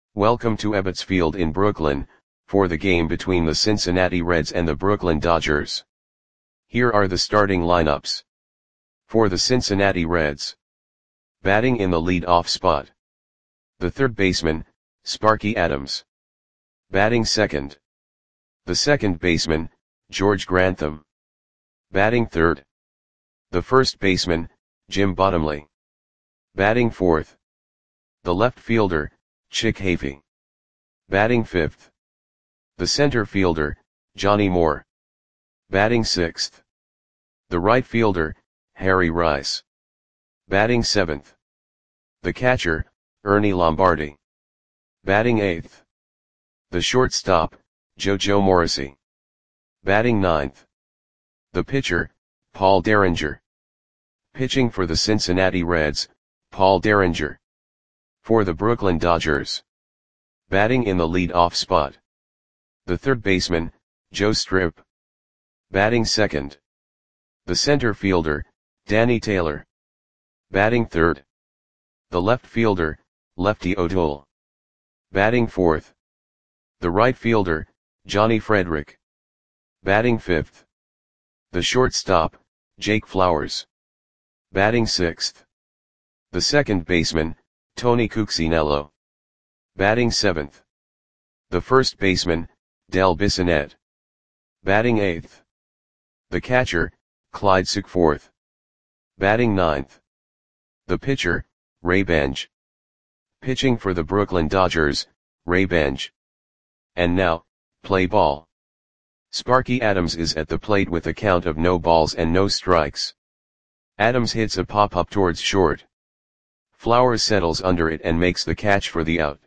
Welcome to Ebbets Field in Brooklyn, for the game between the Cincinnati Reds and the Brooklyn Dodgers. Here are the starting lineups. For the Cincinnati Reds. Batting in the lead-off spot. The third baseman, Sparky Adams. Batting second. The second baseman, George Grantham. Batting third. The first baseman, Jim Bottomley. Batting fourth. The left fielder, Chick Hafey. Batting fifth. The center fielder, Johnny Moore. Batting sixth. The right fielder, Harry Rice. Batting seventh. The catcher, Ernie Lombardi. Batting eighth. The shortstop, JoJo Morrissey. Batting ninth. The pitcher, Paul Derringer. Pitching for the Cincinnati Reds, Paul Derringer. For the Brooklyn Dodgers. Batting in the lead-off spot. The third baseman, Joe Strip. Batting second. The center fielder, Danny Taylor. Batting third. The left fielder, Lefty O'Toole. Batting fourth. The right fielder, Johnny Frederick. Batting fifth. The shortstop, Jake Flowers. Batting sixth. The second baseman, Tony Cuccinello. Batting seventh. The first baseman, Del Bissonette. Batting eighth. The catcher, Clyde Suckforth. Batting ninth. The pitcher, Ray Benj. Pitching for the Brooklyn Dodgers, Ray Benj. And now, play ball. Sparky Adams is at the plate with a count of no balls and no strikes. Adams hits a pop-up towards short. Flowers settles under it and makes the catch for the out.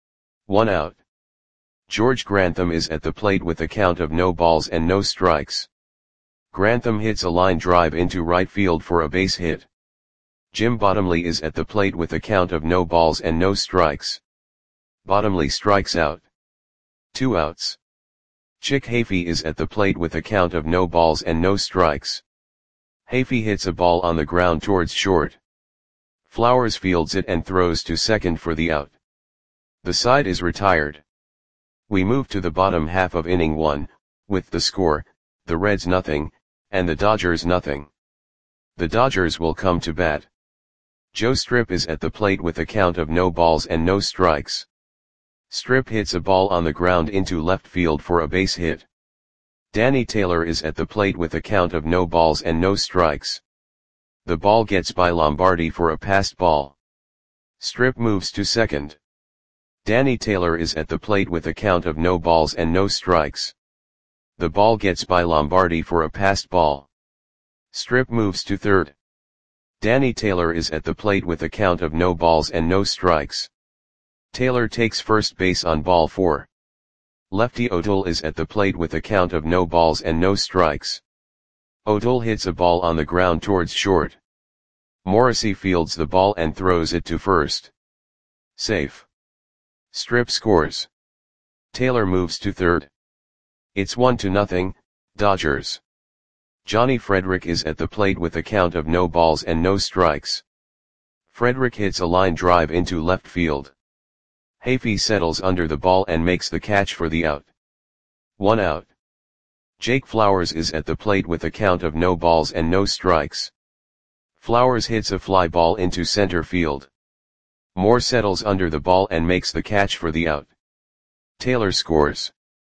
1 out. George Grantham is at the plate with a count of no balls and no strikes. Grantham hits a line drive into right field for a base hit. Jim Bottomley is at the plate with a count of no balls and no strikes. Bottomley strikes out. 2 outs. Chick Hafey is at the plate with a count of no balls and no strikes. Hafey hits a ball on the ground towards short. Flowers fields it and throws to second for the out. The side is retired. We move to the bottom half of inning 1, with the score, the Reds nothing, and the Dodgers nothing. The Dodgers will come to bat. Joe Strip is at the plate with a count of no balls and no strikes. Strip hits a ball on the ground into left field for a base hit. Danny Taylor is at the plate with a count of no balls and no strikes. The ball gets by Lombardi for a passed ball. Strip moves to second. Danny Taylor is at the plate with a count of no balls and no strikes. The ball gets by Lombardi for a passed ball. Strip moves to third. Danny Taylor is at the plate with a count of no balls and no strikes. Taylor takes first base on ball 4. Lefty O'Toole is at the plate with a count of no balls and no strikes. O'Toole hits a ball on the ground towards short. Morrissey fields the ball and throws it to first. Safe. Strip scores. Taylor moves to third. It's 1-0, Dodgers. Johnny Frederick is at the plate with a count of no balls and no strikes. Frederick hits a line drive into left field. Hafey settles under the ball and makes the catch for the out. 1 out. Jake Flowers is at the plate with a count of no balls and no strikes. Flowers hits a fly ball into center field. Moore settles under the ball and makes the catch for the out. Taylor scores.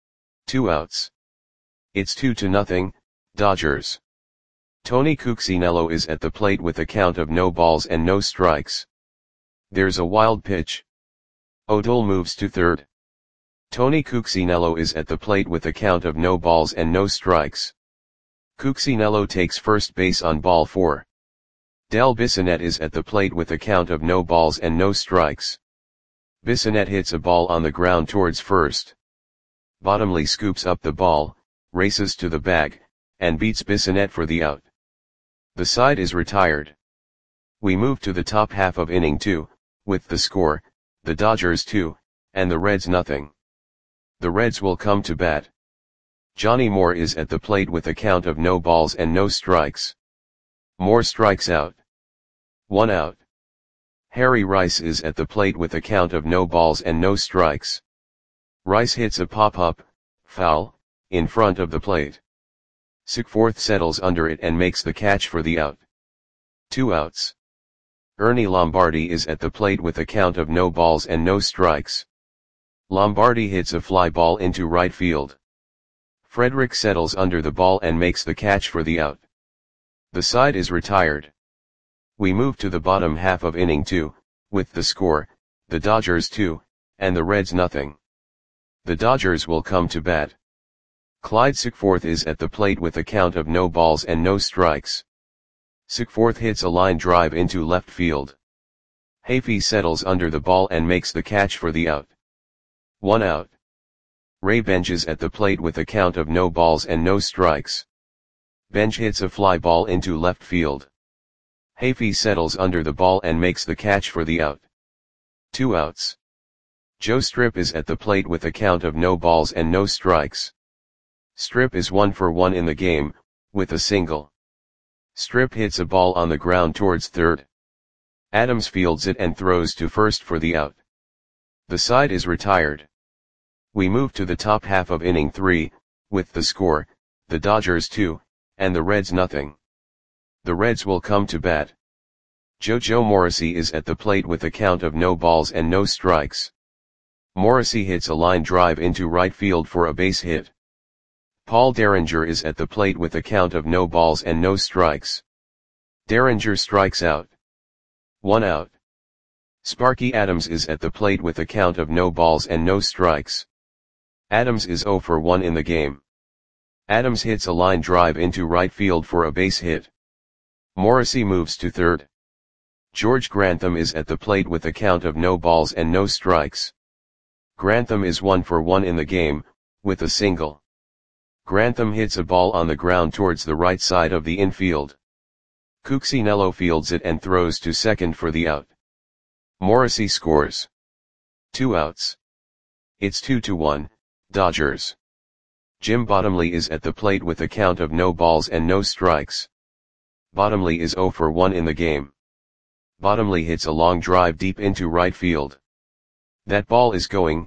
2 outs. It's 2-0, Dodgers. Tony Cuccinello is at the plate with a count of no balls and no strikes. There's a wild pitch. O'Toole moves to third. Tony Cuccinello is at the plate with a count of no balls and no strikes. Cuccinello takes first base on ball 4. Del Bissonette is at the plate with a count of no balls and no strikes. Bissonette hits a ball on the ground towards first. Bottomley scoops up the ball, races to the bag, and beats Bissonette for the out. The side is retired. We move to the top half of inning 2, with the score, the Dodgers 2, and the Reds nothing. The Reds will come to bat. Johnny Moore is at the plate with a count of no balls and no strikes. Moore strikes out. 1 out. Harry Rice is at the plate with a count of no balls and no strikes. Rice hits a pop-up, foul, in front of the plate. Sukforth settles under it and makes the catch for the out. 2 outs. Ernie Lombardi is at the plate with a count of no balls and no strikes. Lombardi hits a fly ball into right field. Frederick settles under the ball and makes the catch for the out. The side is retired. We move to the bottom half of inning 2, with the score, the Dodgers 2, and the Reds nothing. The Dodgers will come to bat. Clyde Sukforth is at the plate with a count of no balls and no strikes. Sukforth hits a line drive into left field. Hafey settles under the ball and makes the catch for the out. 1 out. Ray Benj is at the plate with a count of no balls and no strikes. Benj hits a fly ball into left field. Hafey settles under the ball and makes the catch for the out. 2 outs. Joe Strip is at the plate with a count of no balls and no strikes. Strip is 1 for 1 in the game, with a single. Strip hits a ball on the ground towards third. Adams fields it and throws to first for the out. The side is retired. We move to the top half of inning 3, with the score, the Dodgers 2, and the Reds nothing. The Reds will come to bat. JoJo Morrissey is at the plate with a count of no balls and no strikes. Morrissey hits a line drive into right field for a base hit. Paul Derringer is at the plate with a count of no balls and no strikes. Derringer strikes out. 1 out. Sparky Adams is at the plate with a count of no balls and no strikes. Adams is 0 for 1 in the game. Adams hits a line drive into right field for a base hit. Morrissey moves to third. George Grantham is at the plate with a count of no balls and no strikes. Grantham is 1 for 1 in the game, with a single. Grantham hits a ball on the ground towards the right side of the infield. Cuccinello fields it and throws to second for the out. Morrissey scores. 2 outs. It's 2-1, Dodgers. Jim Bottomley is at the plate with a count of no balls and no strikes. Bottomley is 0 for 1 in the game. Bottomley hits a long drive deep into right field. That ball is gone.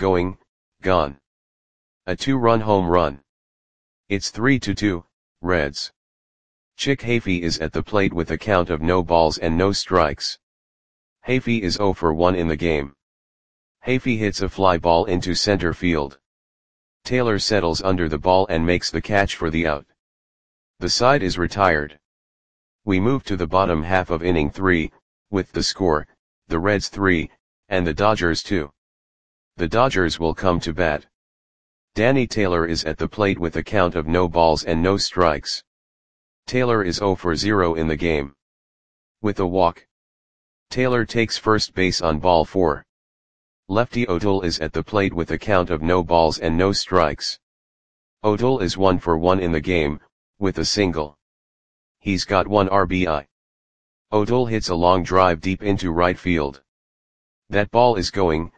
A 2-run home run. It's 3-2, Reds. Chick Hafey is at the plate with a count of no balls and no strikes. Hafey is 0 for 1 in the game. Hafey hits a fly ball into center field. Taylor settles under the ball and makes the catch for the out. The side is retired. We move to the bottom half of inning 3, with the score, the Reds 3, and the Dodgers 2. The Dodgers will come to bat. Danny Taylor is at the plate with a count of no balls and no strikes. Taylor is 0 for 0 in the game. With a walk. Taylor takes first base on ball 4. Lefty O'Toole is at the plate with a count of no balls and no strikes. O'Toole is 1 for 1 in the game, with a single. He's got 1 RBI. O'Toole hits a long drive deep into right field. That ball is gone.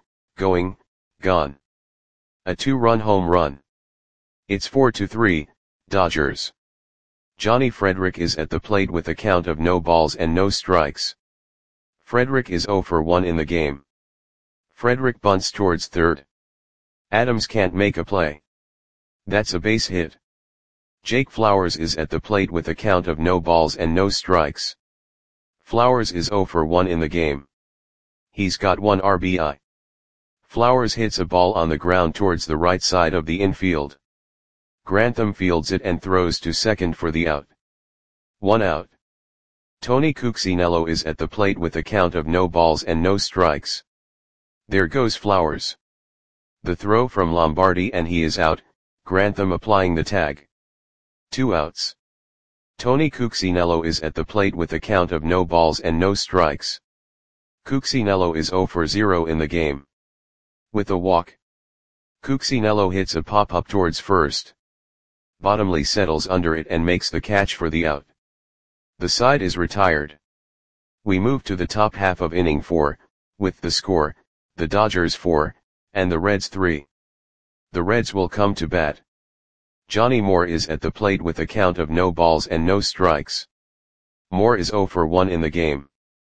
A 2-run home run. It's 4-3, Dodgers. Johnny Frederick is at the plate with a count of no balls and no strikes. Frederick is 0 for 1 in the game. Frederick bunts towards third. Adams can't make a play. That's a base hit. Jake Flowers is at the plate with a count of no balls and no strikes. Flowers is 0 for 1 in the game. He's got 1 RBI. Flowers hits a ball on the ground towards the right side of the infield. Grantham fields it and throws to second for the out. 1 out. Tony Cuccinello is at the plate with a count of no balls and no strikes. There goes Flowers. The throw from Lombardi and he is out, Grantham applying the tag. 2 outs. Tony Cuccinello is at the plate with a count of no balls and no strikes. Cuccinello is 0 for 0 in the game. With a walk. Cuccinello hits a pop-up towards first. Bottomley settles under it and makes the catch for the out. The side is retired. We move to the top half of inning 4, with the score, the Dodgers 4, and the Reds 3. The Reds will come to bat. Johnny Moore is at the plate with a count of no balls and no strikes. Moore is 0 for 1 in the game.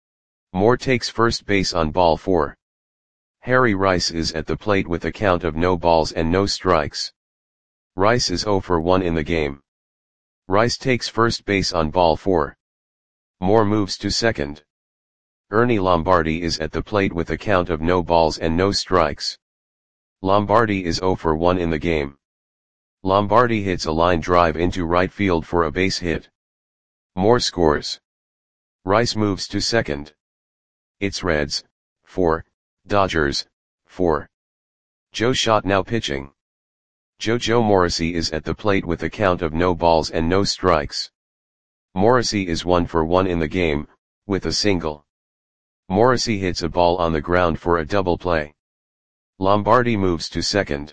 Moore takes first base on ball 4. Harry Rice is at the plate with a count of no balls and no strikes. Rice is 0 for 1 in the game. Rice takes first base on ball 4. Moore moves to second. Ernie Lombardi is at the plate with a count of no balls and no strikes. Lombardi is 0 for 1 in the game. Lombardi hits a line drive into right field for a base hit. Moore scores. Rice moves to second. It's Reds, 4, Dodgers, 4. Joe Schott now pitching. Joe Morrissey is at the plate with a count of no balls and no strikes. Morrissey is 1 for 1 in the game, with a single. Morrissey hits a ball on the ground for a double play. Lombardi moves to second.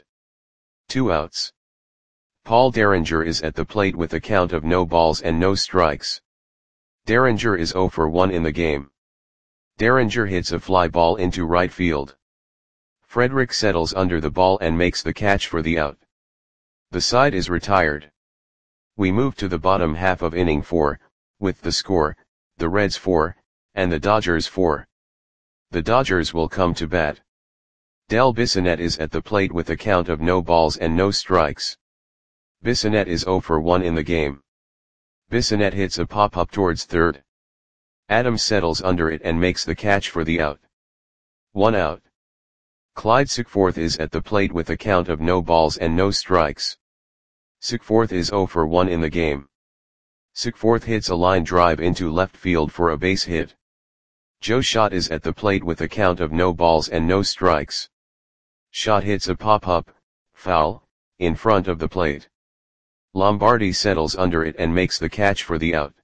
2 outs. Paul Derringer is at the plate with a count of no balls and no strikes. Derringer is 0 for 1 in the game. Derringer hits a fly ball into right field. Frederick settles under the ball and makes the catch for the out. The side is retired. We move to the bottom half of inning 4, with the score, the Reds 4, and the Dodgers 4. The Dodgers will come to bat. Del Bissonette is at the plate with a count of no balls and no strikes. Bissonette is 0 for 1 in the game. Bissonette hits a pop-up towards third. Adams settles under it and makes the catch for the out. 1 out. Clyde Sickforth is at the plate with a count of no balls and no strikes. Sickforth is 0 for 1 in the game. Sickforth hits a line drive into left field for a base hit. Joe Schott is at the plate with a count of no balls and no strikes. Schott hits a pop-up, foul, in front of the plate. Lombardi settles under it and makes the catch for the out.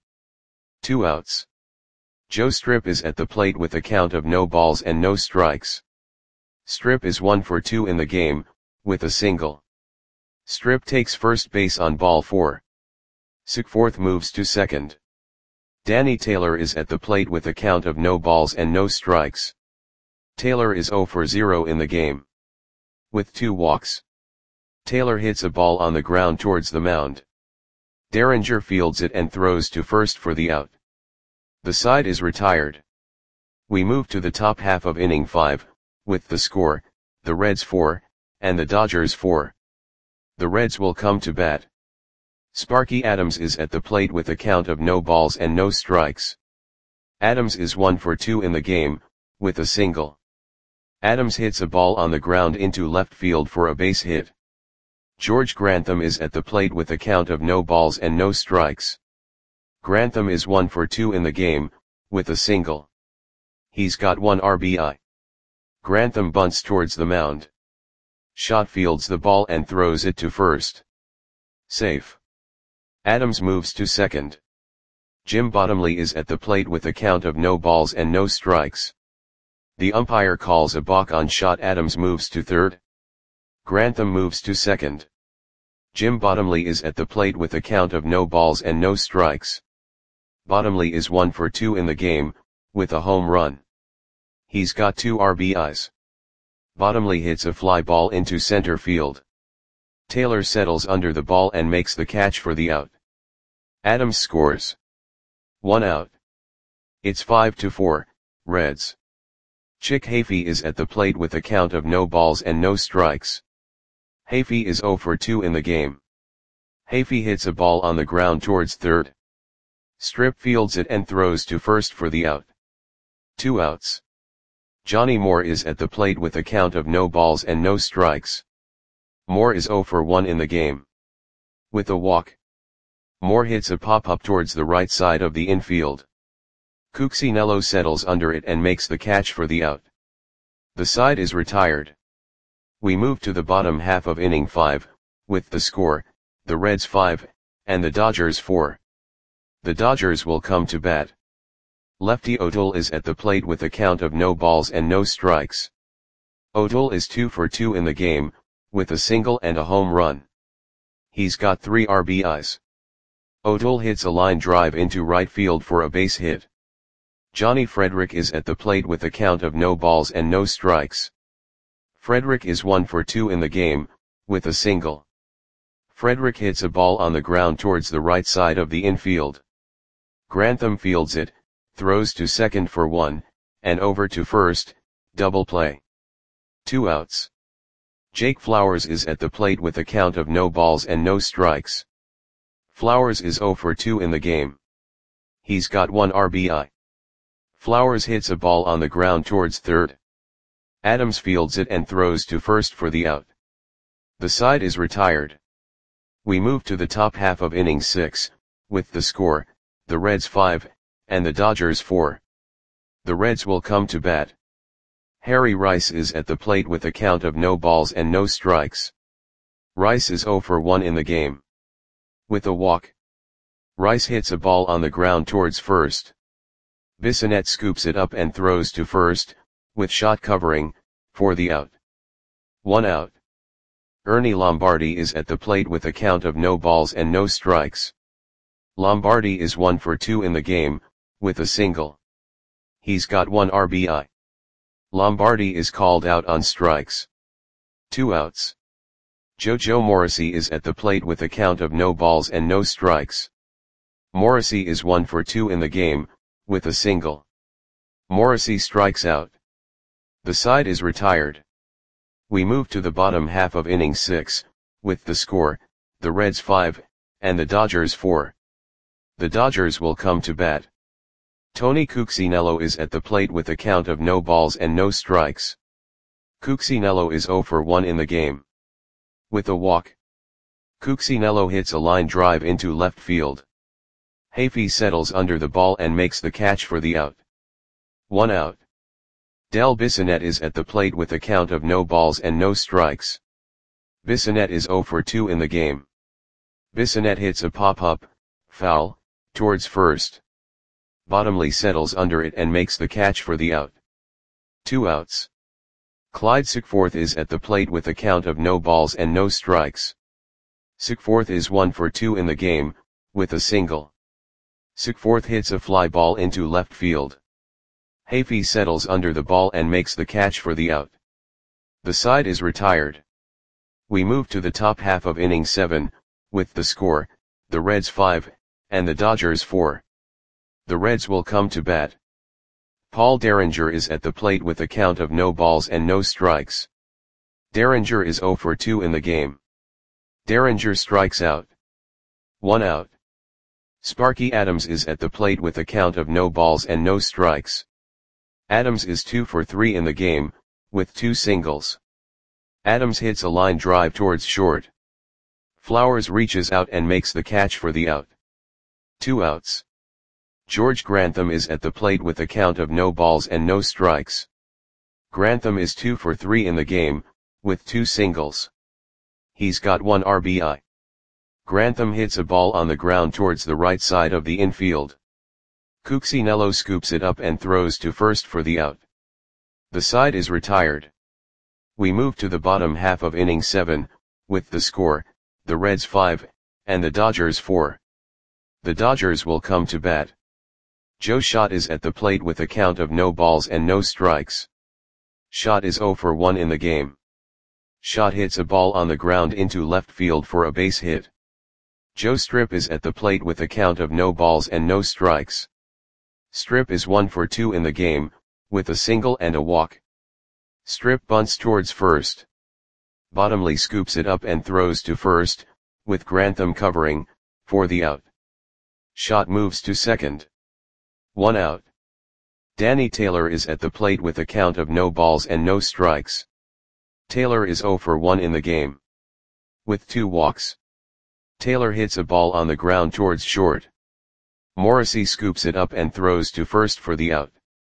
2 outs. Joe Strip is at the plate with a count of no balls and no strikes. Strip is 1 for 2 in the game, with a single. Strip takes first base on ball 4. Sickforth moves to second. Danny Taylor is at the plate with a count of no balls and no strikes. Taylor is 0 for 0 in the game. With 2 walks. Taylor hits a ball on the ground towards the mound. Derringer fields it and throws to first for the out. The side is retired. We move to the top half of inning 5, with the score, the Reds 4, and the Dodgers 4. The Reds will come to bat. Sparky Adams is at the plate with a count of no balls and no strikes. Adams is 1 for 2 in the game, with a single. Adams hits a ball on the ground into left field for a base hit. George Grantham is at the plate with a count of no balls and no strikes. Grantham is 1 for 2 in the game, with a single. He's got 1 RBI. Grantham bunts towards the mound. Schott fields the ball and throws it to first. Safe. Adams moves to second. Jim Bottomley is at the plate with a count of no balls and no strikes. The umpire calls a balk on Schott. Adams moves to third. Grantham moves to second. Jim Bottomley is at the plate with a count of no balls and no strikes. Bottomley is 1 for 2 in the game, with a home run. He's got 2 RBIs. Bottomley hits a fly ball into center field. Taylor settles under the ball and makes the catch for the out. Adams scores. 1 out. It's 5-4, Reds. Chick Hafey is at the plate with a count of no balls and no strikes. Hafey is 0 for 2 in the game. Hafey hits a ball on the ground towards third. Strip fields it and throws to first for the out. 2 outs. Johnny Moore is at the plate with a count of no balls and no strikes. Moore is 0 for 1 in the game. With a walk. Moore hits a pop-up towards the right side of the infield. Cuccinello settles under it and makes the catch for the out. The side is retired. We move to the bottom half of inning 5, with the score, the Reds 5, and the Dodgers 4. The Dodgers will come to bat. Lefty O'Toole is at the plate with a count of no balls and no strikes. O'Toole is 2 for 2 in the game, with a single and a home run. He's got 3 RBIs. O'Toole hits a line drive into right field for a base hit. Johnny Frederick is at the plate with a count of no balls and no strikes. Frederick is 1 for 2 in the game, with a single. Frederick hits a ball on the ground towards the right side of the infield. Grantham fields it, throws to second for 1, and over to first, double play. 2 outs. Jake Flowers is at the plate with a count of no balls and no strikes. Flowers is 0 for 2 in the game. He's got 1 RBI. Flowers hits a ball on the ground towards third. Adams fields it and throws to first for the out. The side is retired. We move to the top half of inning 6, with the score, the Reds 5, and the Dodgers 4. The Reds will come to bat. Harry Rice is at the plate with a count of no balls and no strikes. Rice is 0 for 1 in the game. With a walk. Rice hits a ball on the ground towards first. Bissonette scoops it up and throws to first, with shot covering, for the out. 1 out. Ernie Lombardi is at the plate with a count of no balls and no strikes. Lombardi is 1 for 2 in the game, with a single. He's got 1 RBI. Lombardi is called out on strikes. 2 outs. JoJo Morrissey is at the plate with a count of no balls and no strikes. Morrissey is 1 for 2 in the game, with a single. Morrissey strikes out. The side is retired. We move to the bottom half of inning 6, with the score, the Reds 5, and the Dodgers 4. The Dodgers will come to bat. Tony Cuccinello is at the plate with a count of no balls and no strikes. Cuccinello is 0 for 1 in the game. With a walk. Cuccinello hits a line drive into left field. Hafey settles under the ball and makes the catch for the out. 1 out. Del Bissonette is at the plate with a count of no balls and no strikes. Bissonette is 0 for 2 in the game. Bissonette hits a pop-up, foul, towards first. Bottomley settles under it and makes the catch for the out. 2 outs. Clyde Sickforth is at the plate with a count of no balls and no strikes. Sickforth is 1 for 2 in the game, with a single. Sickforth hits a fly ball into left field. Hafey settles under the ball and makes the catch for the out. The side is retired. We move to the top half of inning 7, with the score, the Reds 5, and the Dodgers 4. The Reds will come to bat. Paul Derringer is at the plate with a count of no balls and no strikes. Derringer is 0 for 2 in the game. Derringer strikes out. 1 out. Sparky Adams is at the plate with a count of no balls and no strikes. Adams is 2 for 3 in the game, with 2 singles. Adams hits a line drive towards short. Flowers reaches out and makes the catch for the out. 2 outs. George Grantham is at the plate with a count of no balls and no strikes. Grantham is 2 for 3 in the game, with 2 singles. He's got 1 RBI. Grantham hits a ball on the ground towards the right side of the infield. Cuccinello scoops it up and throws to first for the out. The side is retired. We move to the bottom half of inning 7, with the score, the Reds 5, and the Dodgers 4. The Dodgers will come to bat. Joe Schott is at the plate with a count of no balls and no strikes. Schott is 0 for 1 in the game. Schott hits a ball on the ground into left field for a base hit. Joe Strip is at the plate with a count of no balls and no strikes. Strip is 1 for 2 in the game, with a single and a walk. Strip bunts towards first. Bottomley scoops it up and throws to first, with Grantham covering, for the out. Schott moves to second. 1 out. Danny Taylor is at the plate with a count of no balls and no strikes. Taylor is 0 for 1 in the game. With 2 walks. Taylor hits a ball on the ground towards short. Morrissey scoops it up and throws to first for the out.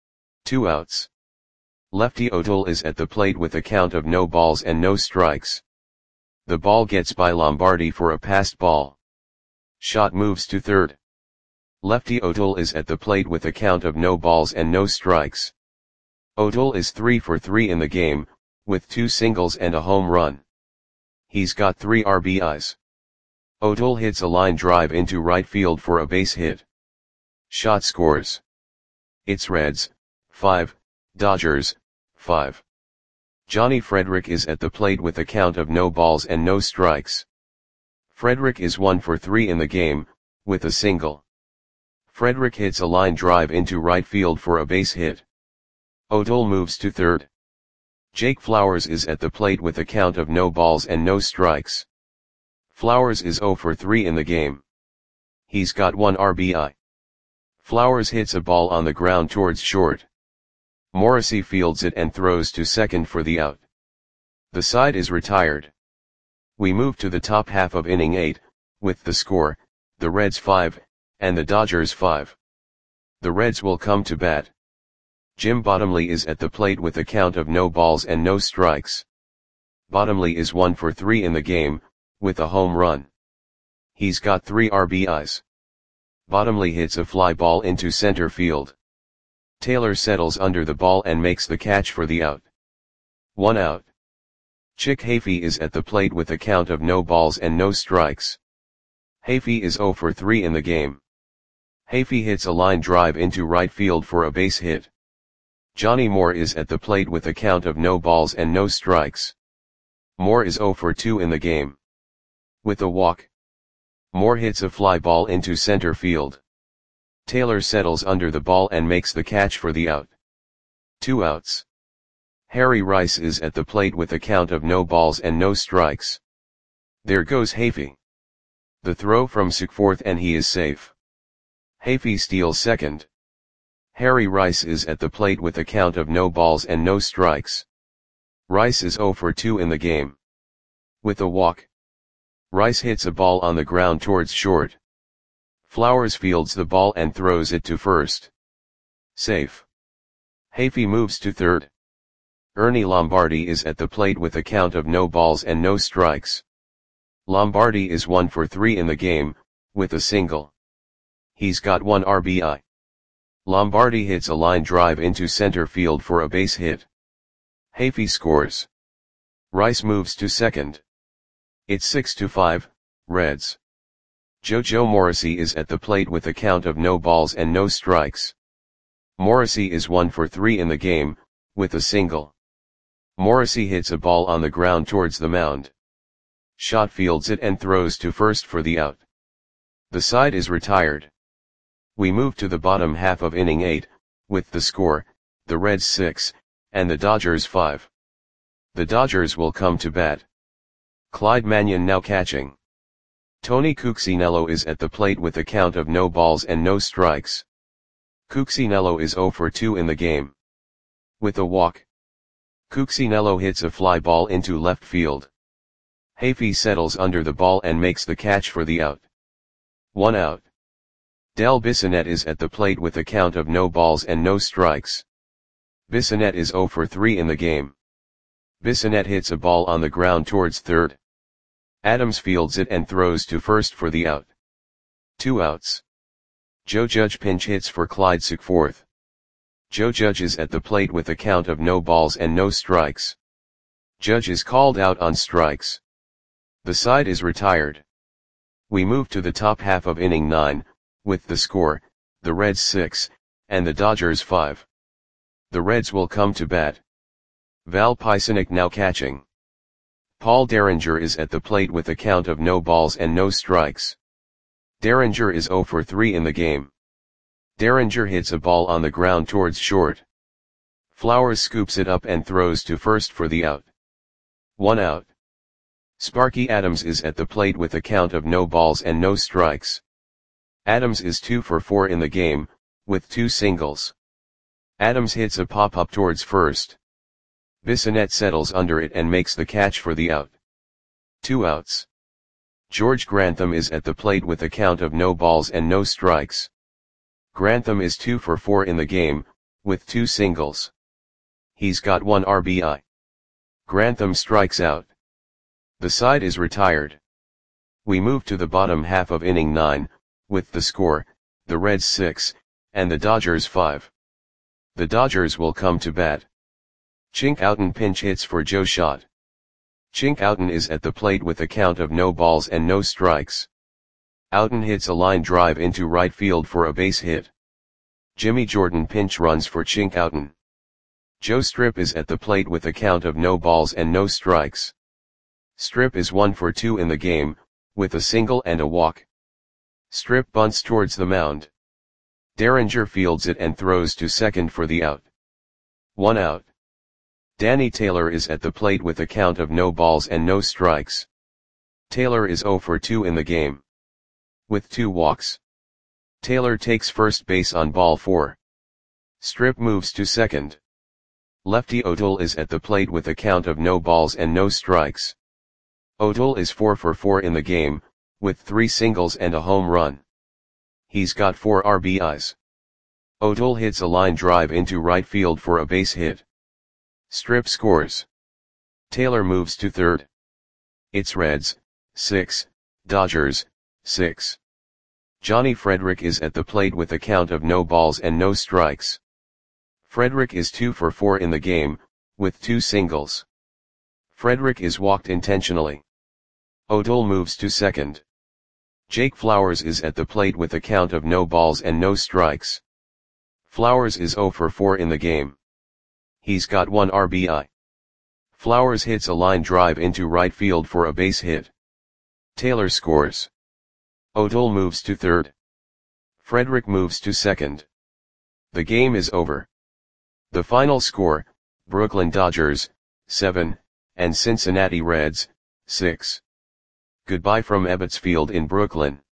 2 outs. Lefty O'Toole is at the plate with a count of no balls and no strikes. The ball gets by Lombardi for a passed ball. Schott moves to third. Lefty O'Toole is at the plate with a count of no balls and no strikes. O'Toole is 3 for 3 in the game, with 2 singles and a home run. He's got 3 RBIs. O'Toole hits a line drive into right field for a base hit. Schott scores. It's Reds, 5, Dodgers, 5. Johnny Frederick is at the plate with a count of no balls and no strikes. Frederick is 1 for 3 in the game, with a single. Frederick hits a line drive into right field for a base hit. O'Toole moves to third. Jake Flowers is at the plate with a count of no balls and no strikes. Flowers is 0 for 3 in the game. He's got 1 RBI. Flowers hits a ball on the ground towards short. Morrissey fields it and throws to second for the out. The side is retired. We move to the top half of inning 8, with the score, the Reds 5, and the Dodgers 5. The Reds will come to bat. Jim Bottomley is at the plate with a count of no balls and no strikes. Bottomley is 1 for 3 in the game, with a home run. He's got 3 RBIs. Bottomley hits a fly ball into center field. Taylor settles under the ball and makes the catch for the out. 1 out. Chick Hafey is at the plate with a count of no balls and no strikes. Hafey is 0 for 3 in the game. Hafey hits a line drive into right field for a base hit. Johnny Moore is at the plate with a count of no balls and no strikes. Moore is 0 for 2 in the game. With a walk, Moore hits a fly ball into center field. Taylor settles under the ball and makes the catch for the out. 2 outs. Harry Rice is at the plate with a count of no balls and no strikes. There goes Hafey. The throw from Sick fourth and he is safe. Hafey steals second. Harry Rice is at the plate with a count of no balls and no strikes. Rice is 0 for 2 in the game. With a walk, Rice hits a ball on the ground towards short. Flowers fields the ball and throws it to first. Safe. Hafey moves to third. Ernie Lombardi is at the plate with a count of no balls and no strikes. Lombardi is 1 for 3 in the game, with a single. He's got 1 RBI. Lombardi hits a line drive into center field for a base hit. Hafey scores. Rice moves to second. It's 6-5, Reds. JoJo Morrissey is at the plate with a count of no balls and no strikes. Morrissey is 1 for 3 in the game, with a single. Morrissey hits a ball on the ground towards the mound. Schott fields it and throws to first for the out. The side is retired. We move to the bottom half of inning 8, with the score, the Reds 6, and the Dodgers 5. The Dodgers will come to bat. Clyde Mannion now catching. Tony Cuccinello is at the plate with a count of no balls and no strikes. Cuccinello is 0 for 2 in the game. With a walk, Cuccinello hits a fly ball into left field. Hafey settles under the ball and makes the catch for the out. 1 out. Del Bissonette is at the plate with a count of no balls and no strikes. Bissonette is 0 for 3 in the game. Bissonette hits a ball on the ground towards third. Adams fields it and throws to first for the out. 2 outs. Joe Judge pinch hits for Clyde Sick fourth. Joe Judge is at the plate with a count of no balls and no strikes. Judge is called out on strikes. The side is retired. We move to the top half of inning 9, with the score, the Reds 6, and the Dodgers 5. The Reds will come to bat. Val Pisanic now catching. Paul Derringer is at the plate with a count of no balls and no strikes. Derringer is 0 for 3 in the game. Derringer hits a ball on the ground towards short. Flowers scoops it up and throws to first for the out. 1 out. Sparky Adams is at the plate with a count of no balls and no strikes. Adams is 2 for 4 in the game, with 2 singles. Adams hits a pop-up towards first. Bissonette settles under it and makes the catch for the out. 2 outs. George Grantham is at the plate with a count of no balls and no strikes. Grantham is 2 for 4 in the game, with 2 singles. He's got 1 RBI. Grantham strikes out. The side is retired. We move to the bottom half of inning 9, with the score, the Reds 6, and the Dodgers 5. The Dodgers will come to bat. Chink Houghton pinch hits for Joe Schott. Chink Houghton is at the plate with a count of no balls and no strikes. Houghton hits a line drive into right field for a base hit. Jimmy Jordan pinch runs for Chink Houghton. Joe Strip is at the plate with a count of no balls and no strikes. Strip is 1 for 2 in the game, with a single and a walk. Strip bunts towards the mound. Derringer fields it and throws to second for the out. 1 out. Danny Taylor is at the plate with a count of no balls and no strikes. Taylor is 0 for 2 in the game. With 2 walks. Taylor takes first base on ball 4. Strip moves to second. Lefty O'Toole is at the plate with a count of no balls and no strikes. O'Toole is 4 for 4 in the game, with 3 singles and a home run. He's got 4 RBIs. O'Toole hits a line drive into right field for a base hit. Strip scores. Taylor moves to third. It's Reds, 6, Dodgers, 6. Johnny Frederick is at the plate with a count of no balls and no strikes. Frederick is 2 for 4 in the game, with 2 singles. Frederick is walked intentionally. O'Toole moves to second. Jake Flowers is at the plate with a count of no balls and no strikes. Flowers is 0 for 4 in the game. He's got 1 RBI. Flowers hits a line drive into right field for a base hit. Taylor scores. O'Toole moves to third. Frederick moves to second. The game is over. The final score, Brooklyn Dodgers, 7, and Cincinnati Reds, 6. Goodbye from Ebbets Field in Brooklyn.